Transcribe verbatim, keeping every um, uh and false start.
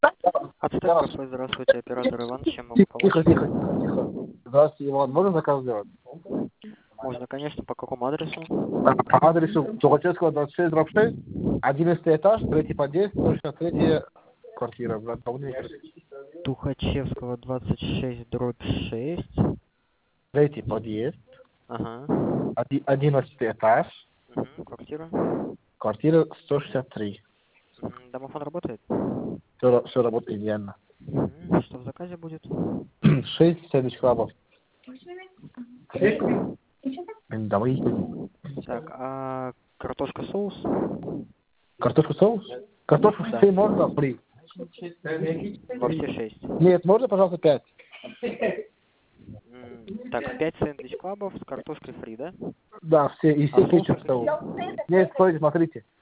Отстань, кафе, здравствуйте, оператор Иван, чем могу Тихо, помочь? тихо, тихо, тихо. Здравствуйте, Иван. Можно заказ сделать? Можно, конечно, по какому адресу? По адресу Тухачевского, двадцать шесть, дробь шесть, одиннадцатый этаж, третий подъезд, сто шестьдесят третья квартира. Брат, помните? Тухачевского, двадцать шесть, дробь шесть. Третий подъезд, Ага. оди- одиннадцатый этаж, Угу. Квартира. квартира сто шестьдесят три. М, Домофон работает? Все, все работает идеально. Мгм. Что в заказе будет? Шесть сэндвич крабов. Давай. Так, а картошка соус? Картошку соус? Картошку Да. фри можно фри? Во все шесть. Нет, можно, пожалуйста, пять? М, Так, пять сэндвич клабов с картошкой фри, да? Да, все, и А все соусы кетчуп соус. какие? Нет, стойте, смотрите.